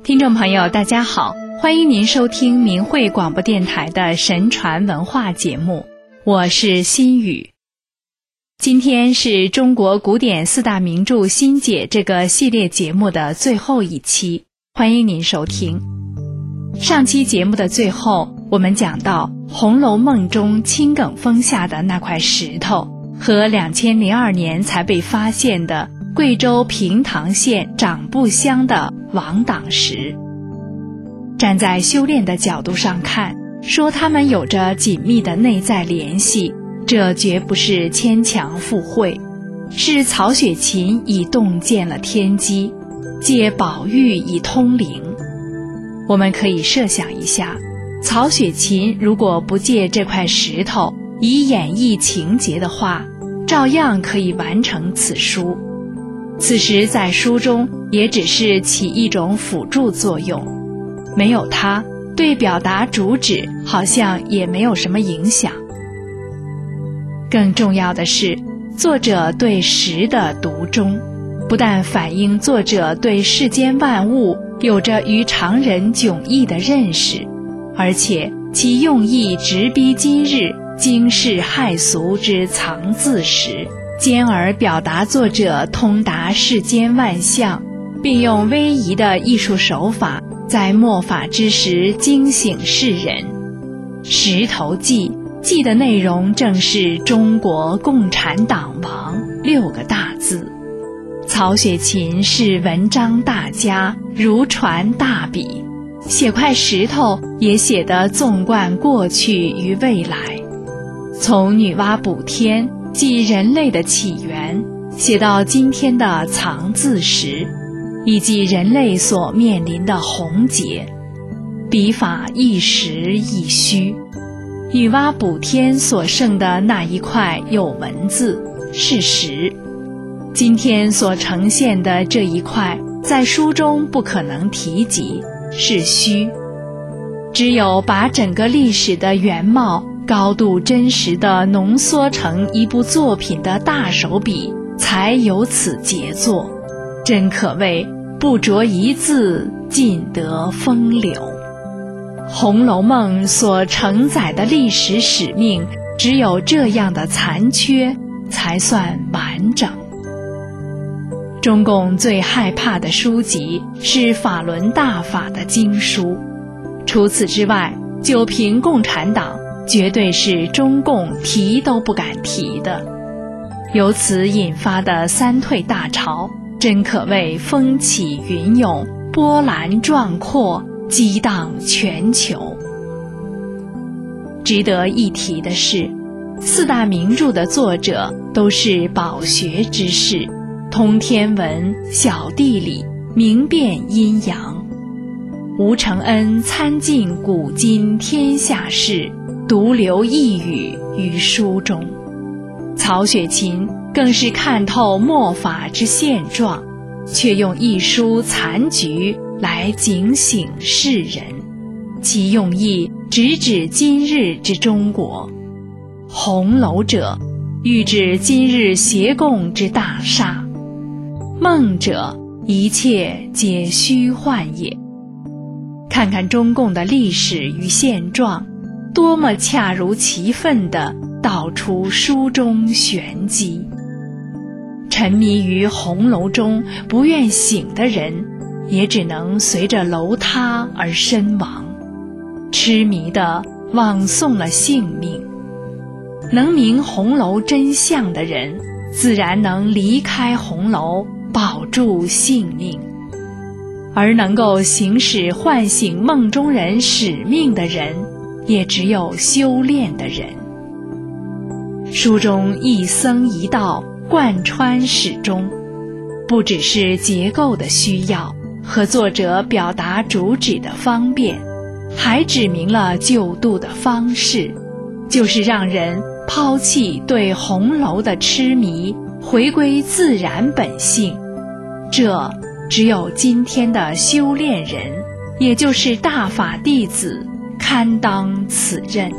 听众朋友大家好，欢迎您收听明慧广播电台的神传文化节目，我是心雨。今天是中国古典四大名著新解这个系列节目的最后一期，欢迎您收听。上期节目的最后，我们讲到《红楼梦》中青埂峰下的那块石头和2002年才被发现的贵州平塘县长布乡的王党石。站在修炼的角度上看，说它们有着紧密的内在联系，这绝不是牵强附会，是曹雪芹已洞见了天机，借宝玉以通灵。我们可以设想一下，曹雪芹如果不借这块石头以演绎情节的话，照样可以完成此书。此时在书中也只是起一种辅助作用，没有它，对表达主旨好像也没有什么影响。更重要的是，作者对石的独钟，不但反映作者对世间万物有着与常人迥异的认识，而且其用意直逼今日惊世骇俗之藏字石，兼而表达作者通达世间万象，并用威仪的艺术手法在末法之时惊醒世人。石头记的内容正是中国共产党亡6个大字。曹雪芹是文章大家，如传大笔，写块石头也写得纵贯过去与未来，从女娲补天即人类的起源，写到今天的藏字石，以及人类所面临的宏劫，笔法一实一虚。女娲补天所剩的那一块有文字，是实；今天所呈现的这一块，在书中不可能提及，是虚。只有把整个历史的原貌高度真实地浓缩成一部作品的大手笔，才有此杰作，真可谓不着一字，尽得风流。《红楼梦》所承载的历史使命，只有这样的残缺，才算完整。中共最害怕的书籍是法轮大法的经书，除此之外，就凭共产党，绝对是中共提都不敢提的。由此引发的三退大潮，真可谓风起云涌，波澜壮阔，激荡全球。值得一提的是，四大名著的作者都是饱学之士，通天文，晓地理，明辨阴阳。吴承恩参尽古今天下事，独留一语于书中。曹雪芹更是看透末法之现状，却用一书残局来警醒世人，其用意直指今日之中国。红楼者，喻指今日邪共之大厦；梦者，一切皆虚幻也。看看中共的历史与现状，多么恰如其分地道出书中玄机。沉迷于红楼中不愿醒的人，也只能随着楼塌而身亡，痴迷地枉送了性命。能明红楼真相的人，自然能离开红楼，保住性命。而能够行使唤醒梦中人使命的人，也只有修炼的人。书中一僧一道贯穿始终，不只是结构的需要和作者表达主旨的方便，还指明了救度的方式，就是让人抛弃对红楼的痴迷，回归自然本性。这只有今天的修炼人，也就是大法弟子，堪当此任。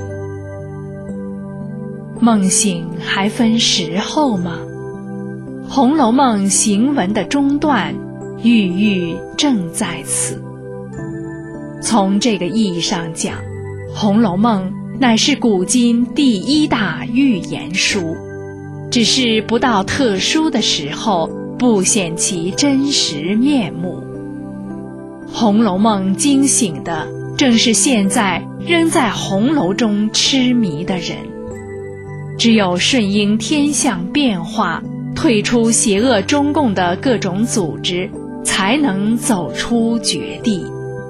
梦醒还分时候吗？《红楼梦》行文的中段，郁郁正在此。 从这个意义上讲，《红楼梦》乃是古今第一大寓言书，只是不到特殊的时候不显其真实面目。《红楼梦》惊醒的正是现在仍在红楼中痴迷的人。只有顺应天象变化，退出邪恶中共的各种组织，才能走出绝地。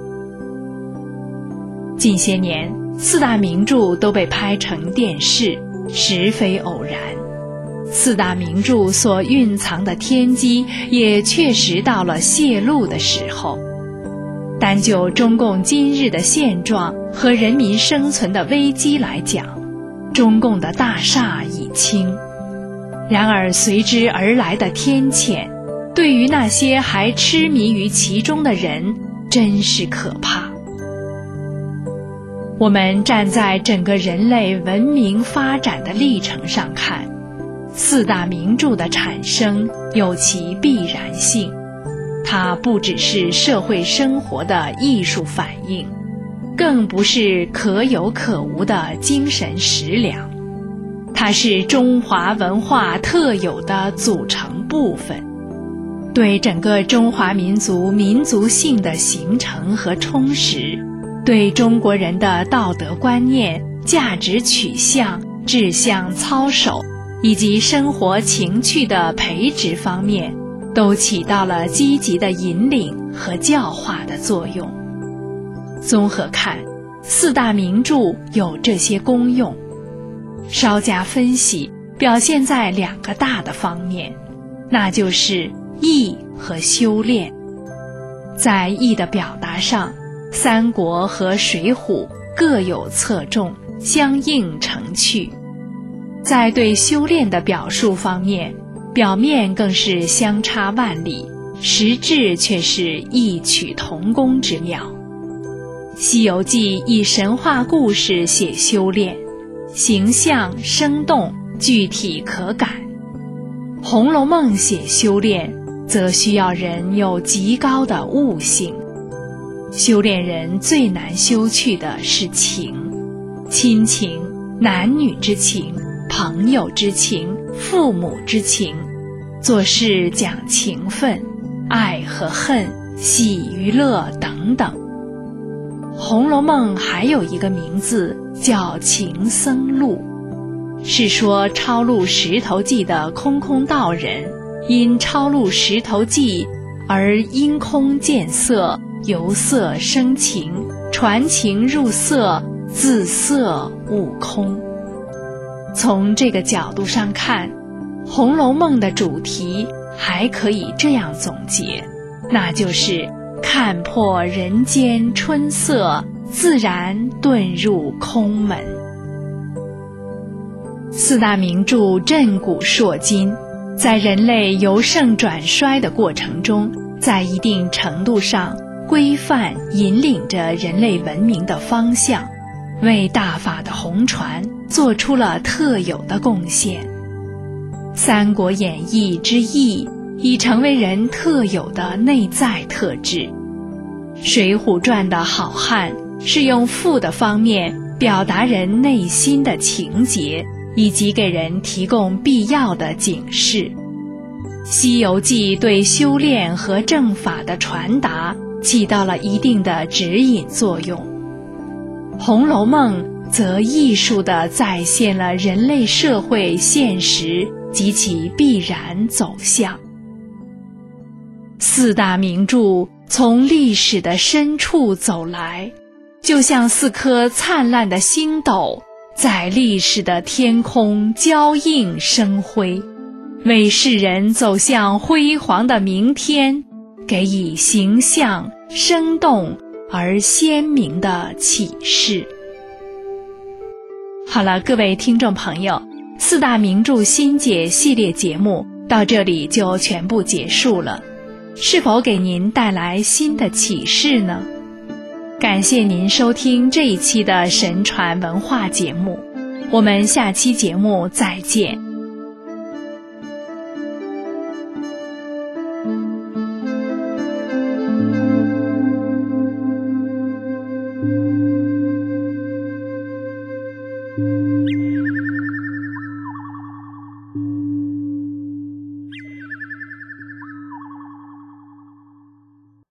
近些年，四大名著都被拍成电视，实非偶然。四大名著所蕴藏的天机，也确实到了泄露的时候。单就中共今日的现状和人民生存的危机来讲，中共的大厦已倾。然而随之而来的天谴，对于那些还痴迷于其中的人，真是可怕。我们站在整个人类文明发展的历程上看，四大名著的产生有其必然性，它不只是社会生活的艺术反应，更不是可有可无的精神食粮，它是中华文化特有的组成部分，对整个中华民族民族性的形成和充实，对中国人的道德观念、价值取向、志向操守以及生活情趣的培植方面，都起到了积极的引领和教化的作用。综合看，四大名著有这些功用，稍加分析，表现在两个大的方面，那就是义和修炼。在义的表达上，三国和水浒各有侧重，相映成趣。在对修炼的表述方面，表面更是相差万里，实质却是异曲同工之妙。《西游记》以神话故事写修炼，形象生动，具体可感；《红楼梦》写修炼，则需要人有极高的悟性。修炼人最难修去的是情，亲情、男女之情、朋友之情、父母之情，做事讲情分，爱和恨、喜与乐等等。《红楼梦》还有一个名字叫情僧录，是说抄录石头记的空空道人，因抄录石头记而因空见色，由色生情，传情入色，自色悟空。从这个角度上看，《红楼梦》的主题还可以这样总结，那就是看破人间春色，自然遁入空门。四大名著震古烁今，在人类由盛转衰的过程中，在一定程度上规范引领着人类文明的方向，为大法的红传做出了特有的贡献。《三国演义》之义已成为人特有的内在特质，《水浒传》的好汉是用富的方面表达人内心的情结，以及给人提供必要的警示。《西游记》对修炼和正法的传达起到了一定的指引作用，《红楼梦》则艺术地再现了人类社会现实及其必然走向。四大名著从历史的深处走来，就像四颗灿烂的星斗，在历史的天空交映生辉，为世人走向辉煌的明天给予形象、生动而鲜明的启示。好了，各位听众朋友，四大名著新解系列节目到这里就全部结束了，是否给您带来新的启示呢？感谢您收听这一期的神传文化节目，我们下期节目再见。